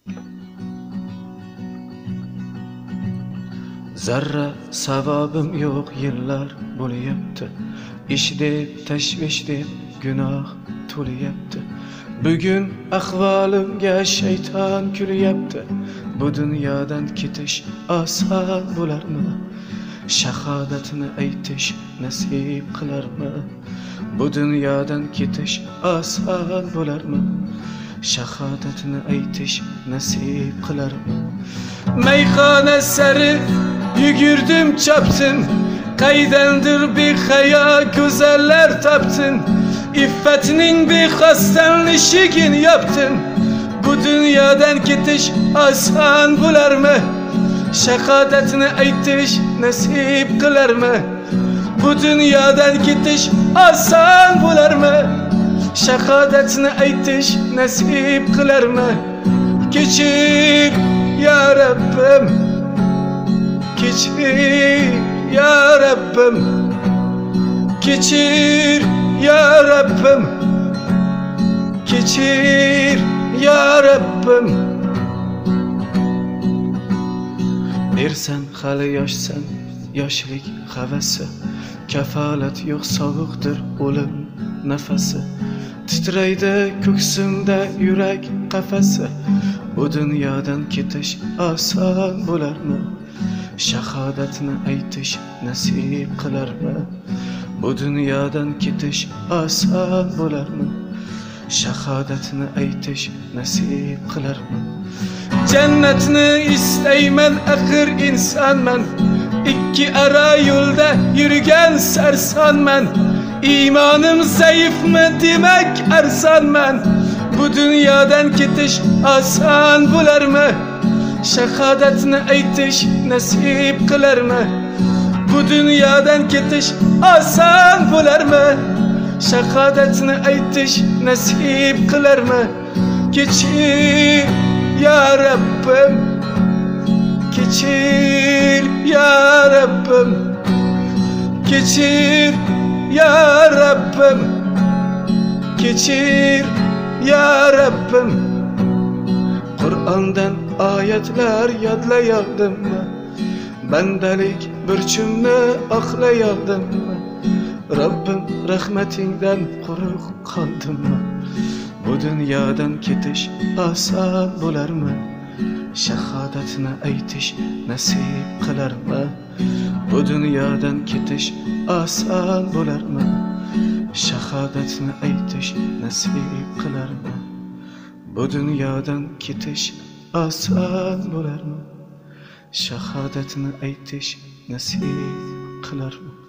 Zarra savobim yo'q, yillar bo'lyapti. Ish deb, tashvish deb gunoh to'layapti. Bugun ahvolimga shayton kulyapti. Bu dunyodan ketish oson bo'larmi? Shahodatni aytish nasib qilarmi? Bu dunyodan ketish oson bo'larmi? Shahodatni aytish nasib qilarmi? Mayxona sari yugurdim, chopdim. Qaydandir behayo go'zallar topdim. İffetning bexosdan eshigini yopdim. Bu dunyodan ketish oson bo'larmi? Shahodatni aytish nasib qilarmi? Bu dunyodan ketish oson bo'larmi? Shahodatni aytish nasib qilarmi? Kechir ya Rabbim, kechir ya Rabbim, kechir ya Rabbim, kechir ya Rabbim. Dersan hali yoshsan, yoshlik havasi, kafolat yo'q, sovuqdir o'lim nafasi. Titraydi ko'ksimda yurak qafasi. Bu dunyodan ketish oson bo'larmi? Shahodatni aytish nasib qilarmi? Bu dunyodan ketish oson bo'larmi? Shahodatni aytish nasib qilarmi? Jannatni istayman, axir insonman. Ikki ara yo'lda yurgan sarsonman. İmanım zayıfmı demek arzonman. Bu dunyodan ketish oson bo'larmi? Shahodatni aytish nasib qilarmi? Bu dunyodan ketish oson bo'larmi? Shahodatni aytish nasib qilarmi? Kechir ya Rabbim, kechir ya Rabbim, kechir ya Rabbim, kechir ya Rabbim. Qur'ondan oyatlar yodlayordimmi? Bandalik burchimni oqlayordimmi? Rabbim rahmatingdan quruq qoldimmi? Bu dunyodan ketish oson bo'larmi? Shahodatni aytish nasib qilarmi? Bu dunyodan ketish oson bo'larmi? Shahodatni aytish nasib qilarmi? Bu dunyodan ketish oson bo'larmi? Shahodatni aytish nasib qilarmi?